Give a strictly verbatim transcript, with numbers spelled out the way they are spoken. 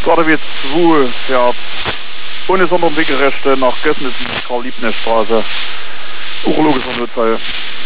W zwei fährt ohne Sonderweggerechte nach Gößnissen, Karl-Liebknecht-Straße. Urologischer Notfall.